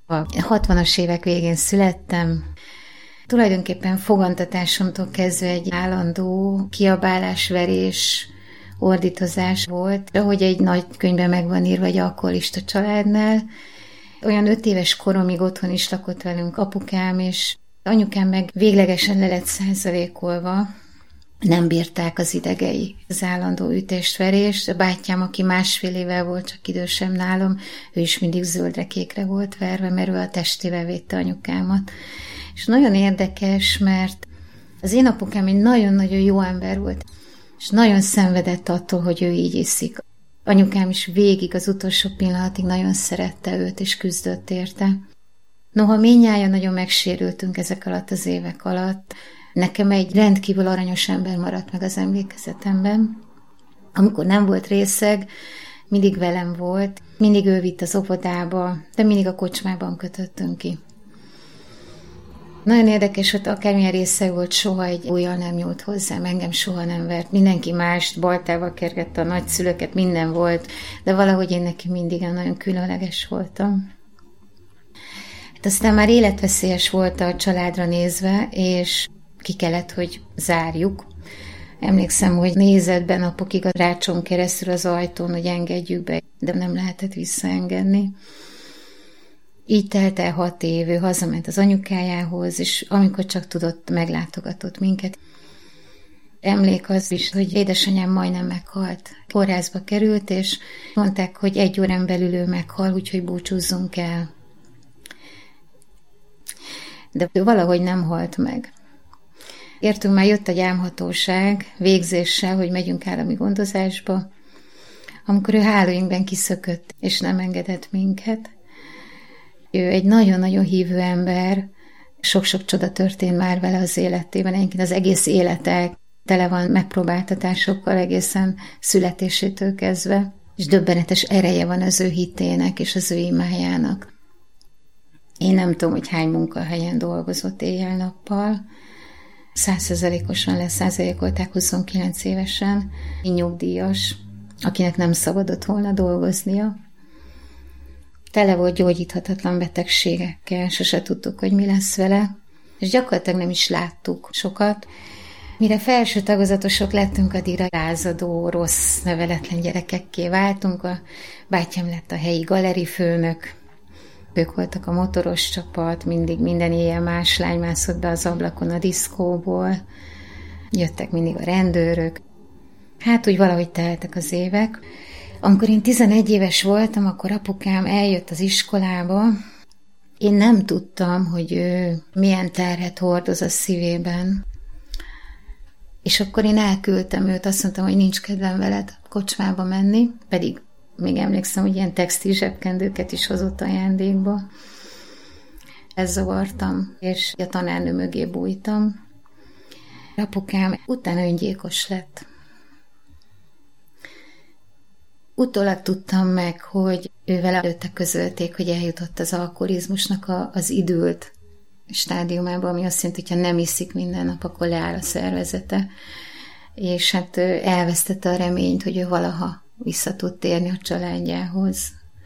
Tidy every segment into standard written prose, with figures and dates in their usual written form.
A 60-as évek végén születtem. Tulajdonképpen fogantatásomtól kezdve egy állandó kiabálás, verés, ordítozás volt. Ahogy egy nagy könyvben meg van írva, egy alkoholista családnál. Olyan 5 éves koromig otthon is lakott velünk apukám, és anyukám meg véglegesen le lett százalékolva. Nem bírták az idegei az állandó ütést-verést. A bátyám, aki 1,5 évvel volt csak idősebb nálam, ő is mindig zöldre-kékre volt verve, mert ő a testével védte anyukámat. És nagyon érdekes, mert az én apukám egy nagyon-nagyon jó ember volt, és nagyon szenvedett attól, hogy ő így iszik. Anyukám is végig az utolsó pillanatig nagyon szerette őt, és küzdött érte. Noha mindnyájan nagyon megsérültünk ezek alatt az évek alatt, nekem egy rendkívül aranyos ember maradt meg az emlékezetemben. Amikor nem volt részeg, mindig velem volt, mindig ő vitt az óvodába, de mindig a kocsmában kötöttünk ki. Nagyon érdekes, hogy akármilyen részeg volt, soha egy ujjal nem nyúlt hozzám, engem soha nem vert. Mindenki mást, baltával kergette a nagyszülőket, minden volt, de valahogy én neki mindig nagyon különleges voltam. Hát aztán már életveszélyes volt a családra nézve, és ki kellett, hogy zárjuk. Emlékszem, hogy nézett be napokig a rácson keresztül az ajtón, hogy engedjük be, de nem lehetett visszaengedni. Így telt el 6 év, ő hazament az anyukájához, és amikor csak tudott, meglátogatott minket. Emlék az is, hogy édesanyám majdnem meghalt. Kórházba került, és mondták, hogy 1 órán belül ő meghal, úgyhogy búcsúzzunk el. De ő valahogy nem halt meg. Értünk, már jött a gyámhatóság végzéssel, hogy megyünk állami gondozásba, amikor ő hálóinkben kiszökött, és nem engedett minket. Ő egy nagyon-nagyon hívő ember, sok-sok csoda történt már vele az életében, egyébként az egész élete tele van megpróbáltatásokkal egészen születésétől kezdve, és döbbenetes ereje van az ő hitének és az ő imájának. Én nem tudom, hogy hány munkahelyen dolgozott éjjel-nappal, 100%-osan leszázalékolták 29 évesen, nyugdíjas, akinek nem szabadott volna dolgoznia. Tele volt gyógyíthatatlan betegségekkel, sose tudtuk, hogy mi lesz vele, és gyakorlatilag nem is láttuk sokat. Mire felső tagozatosok lettünk, addigra lázadó, rossz, neveletlen gyerekekké váltunk. A bátyám lett a helyi galerifőnök, ők voltak a motoros csapat, mindig minden éjjel más lány mászott be az ablakon a diszkóból, jöttek mindig a rendőrök. Hát úgy valahogy teltek az évek. Amikor én 11 éves voltam, akkor apukám eljött az iskolába. Én nem tudtam, hogy ő milyen terhet hordoz a szívében. És akkor én elküldtem őt, azt mondtam, hogy nincs kedvem veled kocsmába menni, pedig még emlékszem, hogy ilyen textil zsebkendőket is hozott ajándékba. Ezt zavartam, és a tanárnő mögé bújtam. Apukám utána öngyilkos lett. Utólag tudtam meg, hogy ővel előtte közölték, hogy eljutott az alkoholizmusnak az idült stádiumába, ami azt jelenti, hogy ha nem iszik minden nap, akkor leáll a szervezete. És hát elvesztette a reményt, hogy ő valaha vissza tud térni a családjához.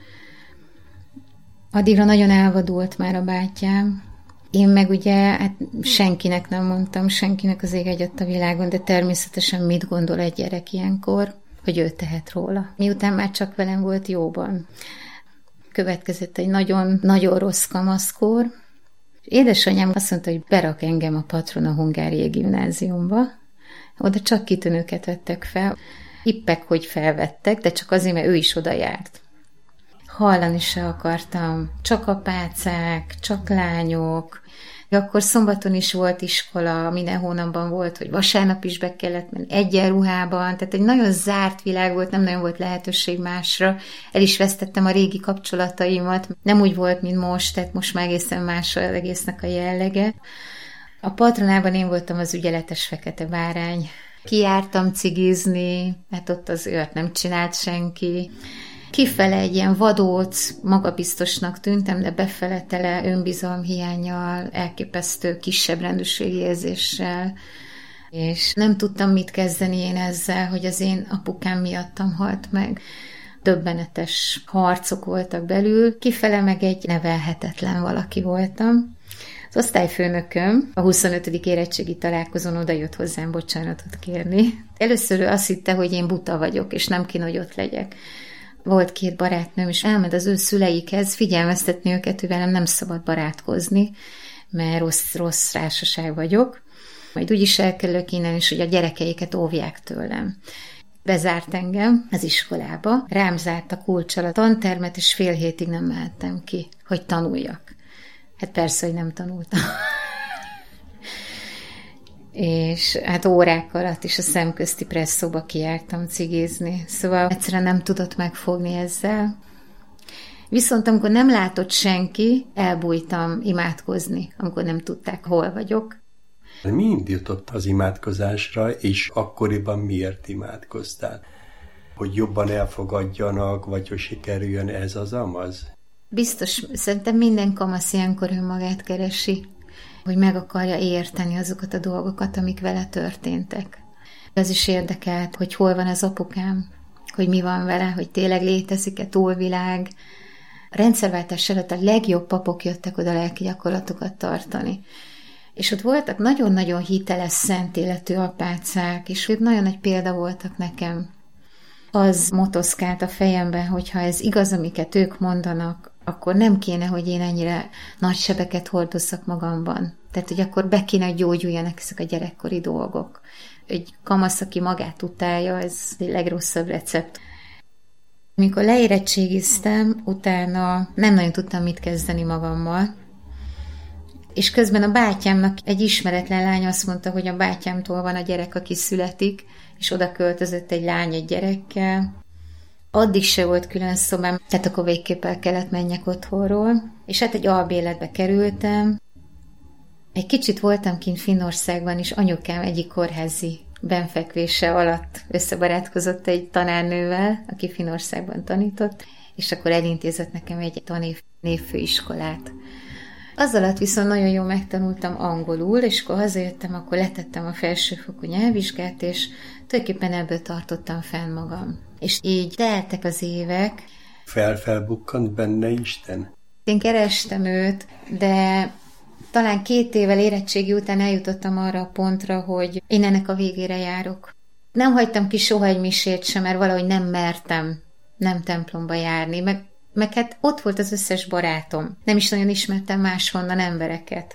Addigra nagyon elvadult már a bátyám. Én meg ugye hát senkinek nem mondtam, senkinek az ég egyet a világon, de természetesen mit gondol egy gyerek ilyenkor, hogy ő tehet róla. Miután már csak velem volt jóban. Következett egy nagyon rossz kamaszkor. Édesanyám azt mondta, hogy berak engem a Patrona Hungáriai Gimnáziumba. Oda csak kitűnőket vettek fel. Hippek, hogy felvettek, de csak azért, mert ő is oda járt. Hallani se akartam. Csak apácák, csak lányok. Akkor szombaton is volt iskola, minden hónapban volt, hogy vasárnap is be kellett menni egyenruhában, tehát egy nagyon zárt világ volt, nem nagyon volt lehetőség másra. El is vesztettem a régi kapcsolataimat, nem úgy volt, mint most, tehát most már egészen más az egésznek a jellege. A Patronában én voltam az ügyeletes fekete bárány. Kijártam cigizni, mert ott az olyat nem csinált senki. Kifele egy ilyen vadóc, magabiztosnak tűntem, de befele tele önbizalomhiánnyal, elképesztő kisebb rendőrségi érzéssel, és nem tudtam mit kezdeni én ezzel, hogy az én apukám miattam halt meg. döbbenetes harcok voltak belül, kifele meg egy nevelhetetlen valaki voltam. Az osztályfőnököm a 25. érettségi találkozón odajött hozzám bocsánatot kérni. Először ő azt hitte, hogy én buta vagyok, és nem kéne, hogy ott legyek. Volt 2 barátnőm, és elment az ő szüleikhez figyelmeztetni őket, hogy velem nem szabad barátkozni, mert rossz társaság vagyok. Majd úgyis elkerülök innen, és hogy a gyerekeiket óvják tőlem. Bezárt engem az iskolába, rám zárt a kulccsal a tantermet, és fél hétig nem mehettem ki, hogy tanuljak. Hát persze, hogy nem tanultam. És hát órák alatt is a szemközti presszóba kijártam cigizni. Szóval egyszerűen nem tudott megfogni ezzel. Viszont amikor nem látott senki, elbújtam imádkozni, amikor nem tudták, hol vagyok. Mi indított az imádkozásra, és akkoriban miért imádkoztál? Hogy jobban elfogadjanak, vagy hogy sikerüljön ez az amaz? Biztos, szerintem minden kamasz ilyenkor önmagát keresi, hogy meg akarja érteni azokat a dolgokat, amik vele történtek. Ez is érdekelt, hogy hol van az apukám, hogy mi van vele, hogy tényleg létezik-e túlvilág. A rendszerváltás előtt a legjobb papok jöttek oda lelki gyakorlatokat tartani. És ott voltak nagyon-nagyon hiteles, szent életű apácák, és ők nagyon nagy példa voltak nekem. Az motoszkált a fejemben, hogyha ez igaz, amiket ők mondanak, akkor nem kéne, hogy én ennyire nagy sebeket hordozzak magamban. Tehát, hogy akkor be kéne, hogy gyógyuljanak ezek a gyerekkori dolgok. Egy kamasz, aki magát utálja, ez egy legrosszabb recept. Amikor leérettségiztem, utána nem nagyon tudtam mit kezdeni magammal, és közben a bátyámnak egy ismeretlen lány azt mondta, hogy a bátyámtól van a gyerek, aki születik, és oda költözött egy lány egy gyerekkel. Addig se volt külön szobám, tehát akkor végképp el kellett menjek otthonról, és hát egy albéletbe kerültem. Egy kicsit voltam kint Finnországban, és anyukám egyik kórházi benfekvése alatt összebarátkozott egy tanárnővel, aki Finnországban tanított, és akkor elintézett nekem egy névfőiskolát. Az alatt viszont nagyon jól megtanultam angolul, és akkor hazajöttem, akkor letettem a felsőfokú nyelvvizsgát, és tulajdonképpen ebből tartottam fenn magam. És így teltek az évek. Felbukkant benne Isten? Én kerestem őt, de talán 2 évvel érettségi után eljutottam arra a pontra, hogy én ennek a végére járok. Nem hagytam ki soha egy misét sem, mert valahogy nem mertem nem templomba járni, meg hát ott volt az összes barátom. Nem is nagyon ismertem máshonnan embereket.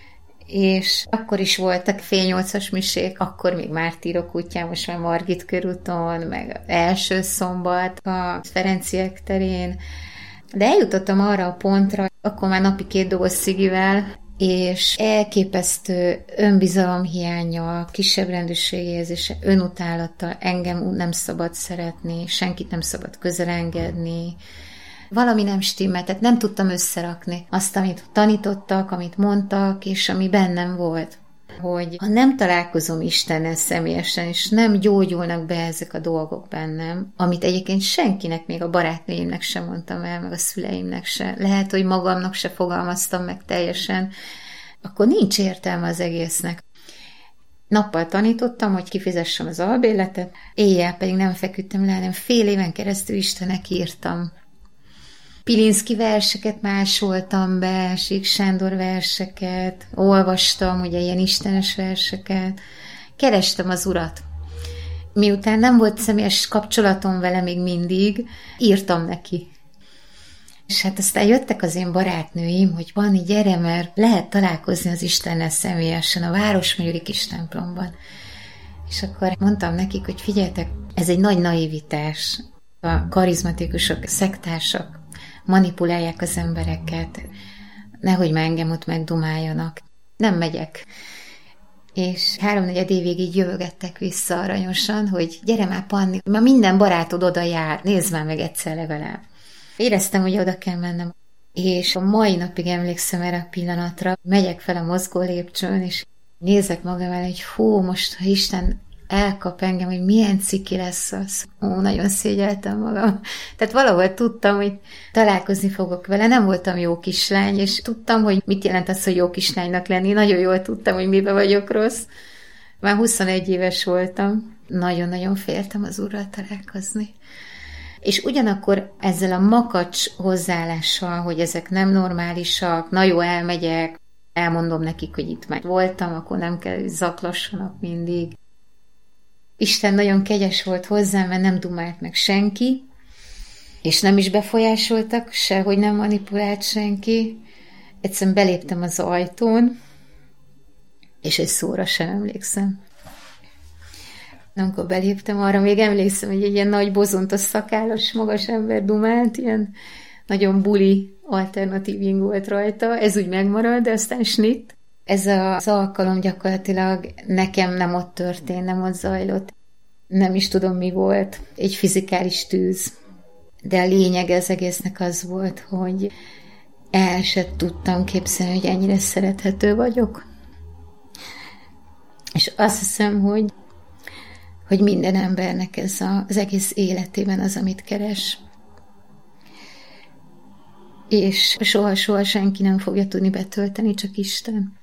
És akkor is voltak fél 8-as misék, akkor még Mártírok útján, most már Margit körúton, meg első szombat a Ferenciek terén. De eljutottam arra a pontra, akkor már napi 2 doboz cigivel, és elképesztő önbizalomhiánnyal, kisebbrendűségérzése, önutálattal, engem nem szabad szeretni, senkit nem szabad közel engedni. Valami nem stimmelt, tehát nem tudtam összerakni azt, amit tanítottak, amit mondtak, és ami bennem volt. Hogy ha nem találkozom Istennel személyesen, és nem gyógyulnak be ezek a dolgok bennem, amit egyébként senkinek, még a barátnőimnek sem mondtam el, meg a szüleimnek se, lehet, hogy magamnak se fogalmaztam meg teljesen, akkor nincs értelme az egésznek. Nappal tanítottam, hogy kifizessem az albérletet, éjjel pedig nem feküdtem le, hanem fél éven keresztül Istennek írtam. Pilinszky verseket másoltam be, Sík Sándor verseket, olvastam, ugye ilyen istenes verseket, kerestem az Urat. Miután nem volt személyes kapcsolatom vele még mindig, írtam neki. És hát aztán jöttek az én barátnőim, hogy Panni, gyere, mert lehet találkozni az Istennel személyesen a Városmegyeri kis templomban. És akkor mondtam nekik, hogy figyeljetek, ez egy nagy naivitás. A karizmatikusok, szektársak manipulálják az embereket, nehogy már engem ott megdumáljanak. Nem megyek. És 3-4 évig így jövögettek vissza aranyosan, hogy gyere már, Panni, már minden barátod oda jár, nézd már meg egyszer legalább. Éreztem, hogy oda kell mennem. És a mai napig emlékszem erre a pillanatra, megyek fel a mozgó lépcsőn, és nézek magam el, hogy fú, most ha Isten elkap engem, hogy milyen ciki lesz az. Nagyon szégyeltem magam. Tehát valahol tudtam, hogy találkozni fogok vele. Nem voltam jó kislány, és tudtam, hogy mit jelent az, hogy jó kislánynak lenni. Nagyon jól tudtam, hogy mibe vagyok rossz. Már 21 éves voltam. Nagyon-nagyon féltem az Úrral találkozni. És ugyanakkor ezzel a makacs hozzáállással, hogy ezek nem normálisak, na jó, elmegyek, elmondom nekik, hogy itt már voltam, akkor nem kell, hogy zaklassanak mindig. Isten nagyon kegyes volt hozzám, mert nem dumált meg senki, és nem is befolyásoltak, sehogy nem manipulált senki. Egyszerűen beléptem az ajtón, és egy szóra sem emlékszem. Amikor beléptem, arra még emlékszem, hogy egy ilyen nagy bozontos szakállas magas ember dumált, ilyen nagyon buli alternatíving volt rajta, ez úgy megmarad, de aztán snitt. Ez az alkalom gyakorlatilag nekem nem ott történt, nem ott zajlott. Nem is tudom, mi volt. Egy fizikális tűz. De a lényeg az egésznek az volt, hogy el se tudtam képzelni, hogy ennyire szerethető vagyok. És azt hiszem, hogy minden embernek ez az egész életében az, amit keres. És soha-soha senki nem fogja tudni betölteni, csak Isten.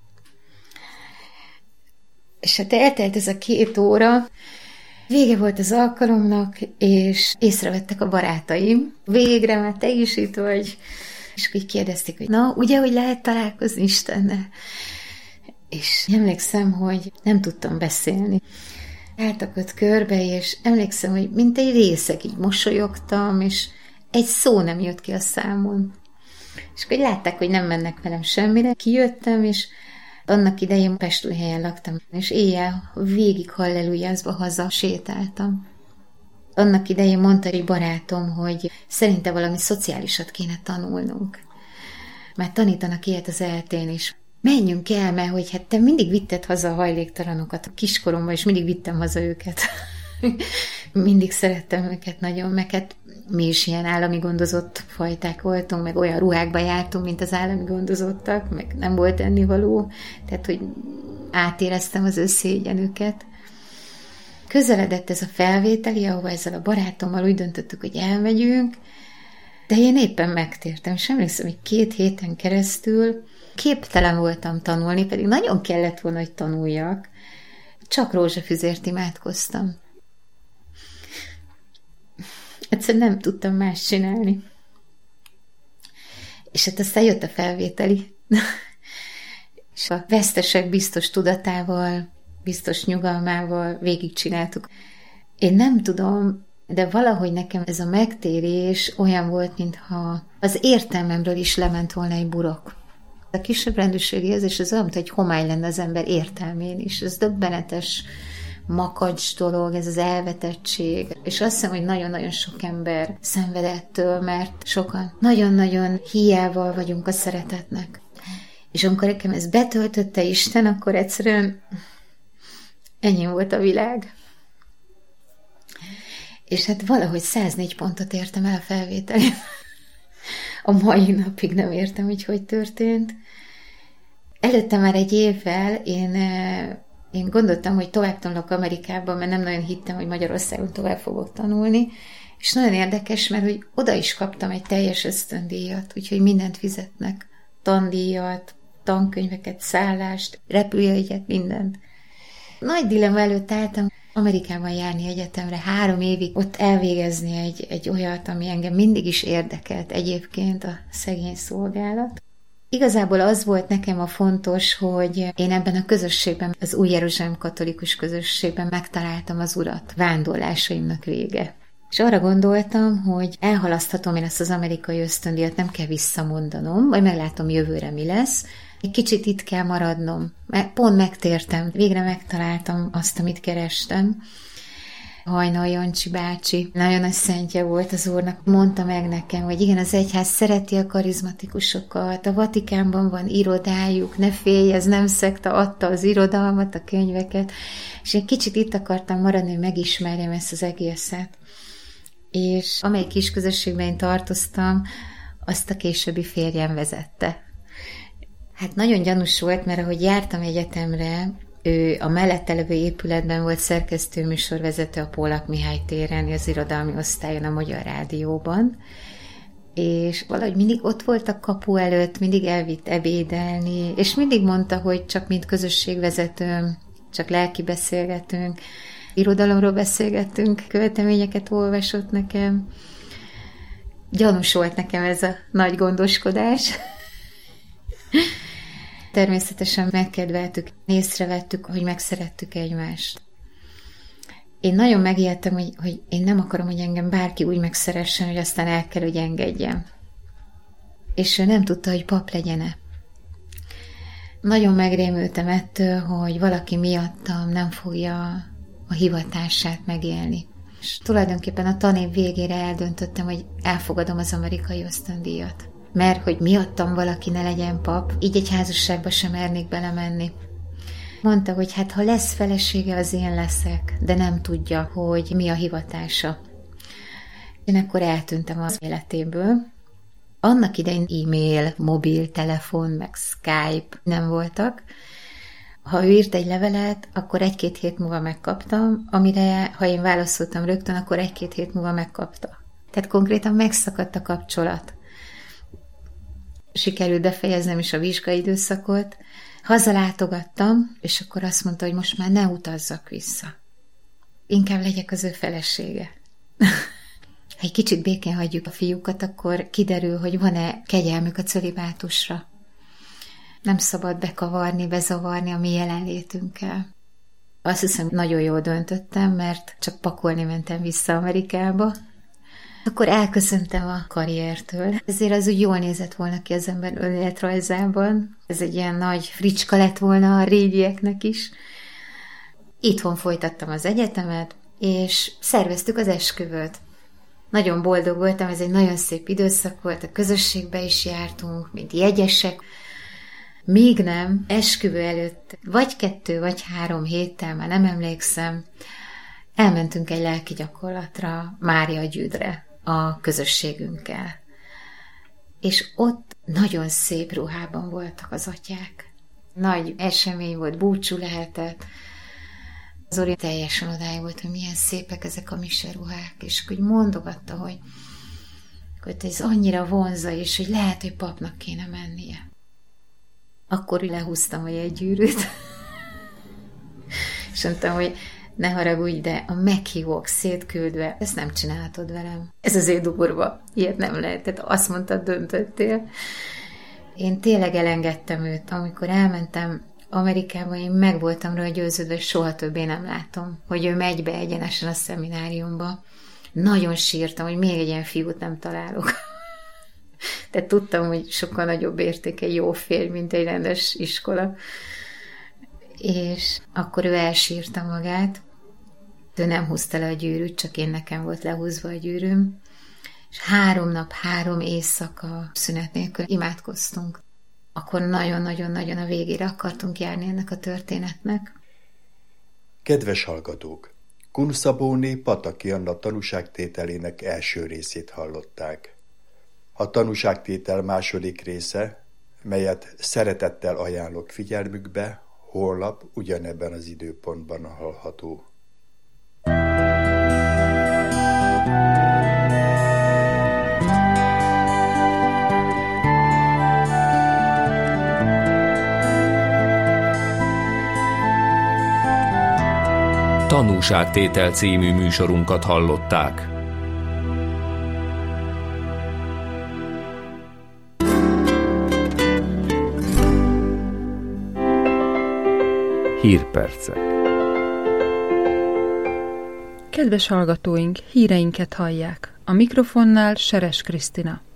És hát eltelt ez a 2 óra, vége volt az alkalomnak, és észrevettek a barátaim. Végre, mert te is itt vagy. És így kérdezték, hogy na, ugye, hogy lehet találkozni Istennel? És emlékszem, hogy nem tudtam beszélni. Álltak ott körbe, és emlékszem, hogy mint egy részeg, így mosolyogtam, és egy szó nem jött ki a számon. És akkor látták, hogy nem mennek velem semmire. Kijöttem, és annak idején Pestújhelyen laktam, és éjjel végig hallelujázva haza sétáltam. Annak idején mondta egy barátom, hogy szerinte valami szociálisat kéne tanulnunk. Már tanítanak ilyet az ELTE-n is. Menjünk el, mert hogy hát te mindig vitted haza a hajléktalanokat a kiskoromban, és mindig vittem haza őket. Mindig szerettem őket nagyon, meg hát mi is ilyen állami gondozott fajták voltunk, meg olyan ruhákba jártunk, mint az állami gondozottak, meg nem volt ennivaló, tehát hogy átéreztem az összégyenüket. Közeledett ez a felvételi, ahova ezzel a barátommal úgy döntöttük, hogy elmegyünk, de én éppen megtértem, és emlékszem, hogy 2 héten keresztül képtelen voltam tanulni, pedig nagyon kellett volna, hogy tanuljak. Csak rózsafüzért imádkoztam. Egyszerűen nem tudtam más csinálni. És hát aztán jött a felvételi. És a vesztesek biztos tudatával, biztos nyugalmával végigcsináltuk. Én nem tudom, de valahogy nekem ez a megtérés olyan volt, mintha az értelmemről is lement volna egy burok. A kisebb rendőrségi érzés az olyan, mint egy homály lenne az ember értelmén is. Ez döbbenetes makacs dolog, ez az elvetettség. És azt hiszem, hogy nagyon-nagyon sok ember szenved ettől, mert sokan nagyon-nagyon hiával vagyunk a szeretetnek. És amikor nekem ez betöltötte Isten, akkor egyszerűen ennyi volt a világ. És hát valahogy 104 pontot értem el a felvételén. A mai napig nem értem, hogy történt. Előtte már egy évvel én gondoltam, hogy tovább tanulok Amerikában, mert nem nagyon hittem, hogy Magyarországon tovább fogok tanulni. És nagyon érdekes, mert hogy oda is kaptam egy teljes ösztöndíjat, úgyhogy mindent fizetnek. Tandíjat, tankönyveket, szállást, repülőjegyet, mindent. Nagy dilemma előtt álltam Amerikában járni egyetemre, 3 évig ott elvégezni egy olyat, ami engem mindig is érdekelt egyébként, a szegény szolgálat. Igazából az volt nekem a fontos, hogy én ebben a közösségben, az Új Jeruzsálem katolikus közösségben megtaláltam az Urat, vándorlásaimnak vége. És arra gondoltam, hogy elhalaszthatom én ezt az amerikai ösztöndíjat, nem kell visszamondanom, majd meglátom jövőre mi lesz. Egy kicsit itt kell maradnom, mert pont megtértem, végre megtaláltam azt, amit kerestem. Hajnal Jancsi bácsi, nagyon nagy szentje volt az Úrnak, mondta meg nekem, hogy igen, az egyház szereti a karizmatikusokat, a Vatikánban van irodájuk, ne félj, ez nem szekta, adta az irodalmat, a könyveket, és egy kicsit itt akartam maradni, hogy megismerjem ezt az egészet. És amelyik kis közösségben én tartoztam, azt a későbbi férjem vezette. Hát nagyon gyanús volt, mert ahogy jártam egyetemre, ő a mellette levő épületben volt szerkesztőműsorvezető a Pólak Mihály téren, az irodalmi osztályon a Magyar Rádióban, és valahogy mindig ott volt a kapu előtt, mindig elvitt ebédelni, és mindig mondta, hogy csak mint közösségvezetőm, csak lelki beszélgetünk, irodalomról beszélgettünk, követelményeket olvasott nekem, Gyanús volt nekem ez a nagy gondoskodás. Természetesen megkedveltük, észrevettük, hogy megszerettük egymást. Én nagyon megijedtem, hogy én nem akarom, hogy engem bárki úgy megszeressen, hogy aztán el kell, hogy engedjem. És ő nem tudta, hogy pap legyen-e. Nagyon megrémültem ettől, hogy valaki miattam nem fogja a hivatását megélni. És tulajdonképpen a tanév végére eldöntöttem, hogy elfogadom az amerikai ösztöndíjat. Mert hogy miattam valaki ne legyen pap, így egy házasságba sem mernék belemenni. Mondta, hogy hát ha lesz felesége, az én leszek, de nem tudja, hogy mi a hivatása. Én akkor eltűntem az életéből. Annak idején e-mail, mobiltelefon, meg Skype nem voltak. Ha ő írt egy levelet, akkor 1-2 hét múlva megkaptam, amire, ha én válaszoltam rögtön, akkor 1-2 hét múlva megkapta. Tehát konkrétan megszakadt a kapcsolat. Sikerült befejeznem is a vizsgaidőszakot. Hazalátogattam, és akkor azt mondta, hogy most már ne utazzak vissza. Inkább legyek az ő felesége. Ha egy kicsit békén hagyjuk a fiúkat, akkor kiderül, hogy van-e kegyelmük a cölibátusra. Nem szabad bekavarni, bezavarni a mi jelenlétünkkel. Azt hiszem, nagyon jól döntöttem, mert csak pakolni mentem vissza Amerikába. Akkor elköszöntem a karriertől. Ezért az úgy jól nézett volna ki az ember önéletrajzában. Ez egy ilyen nagy fricska lett volna a régieknek is. Itthon folytattam az egyetemet, és szerveztük az esküvőt. Nagyon boldog voltam, ez egy nagyon szép időszak volt, a közösségbe is jártunk, mint jegyesek. Még nem, esküvő előtt, vagy 2 vagy 3 héttel, már nem emlékszem, elmentünk egy lelki gyakorlatra, Máriagyűdre, a közösségünkkel. És ott nagyon szép ruhában voltak az atyák. Nagy esemény volt, búcsú lehetett. Az Zoli teljesen odáig volt, hogy milyen szépek ezek a miseruhák, és úgy mondogatta, hogy ez annyira vonza, és hogy lehet, hogy papnak kéne mennie. Akkor lehúztam a jegygyűrűt, és mondtam, hogy ne haragudj, de a meghívók szétküldve, ezt nem csinálhatod velem. Ez azért durva, ilyet nem lehet, tehát azt mondtad, döntöttél. Én tényleg elengedtem őt, amikor elmentem Amerikába, én meg voltam róla győződve, hogy soha többé nem látom, hogy ő megy be egyenesen a szemináriumba. Nagyon sírtam, hogy még egy ilyen fiút nem találok. Tehát tudtam, hogy sokkal nagyobb érték egy jó férj, mint egy rendes iskola. És akkor ő elsírta magát. Ő nem húzta le a gyűrűt, csak én nekem volt lehúzva a gyűrűm. És 3 nap, 3 éjszaka szünet nélkül imádkoztunk. Akkor nagyon-nagyon-nagyon a végére akartunk járni ennek a történetnek. Kedves hallgatók! Kun Szabóné Pataki Anna tanúságtételének első részét hallották. A tanúságtétel második része, melyet szeretettel ajánlok figyelmükbe, holnap ugyanebben az időpontban hallható. Tanúságtétel című műsorunkat hallották. Hírpercek. Kedves hallgatóink, híreinket hallják. A mikrofonnál Seres Krisztina.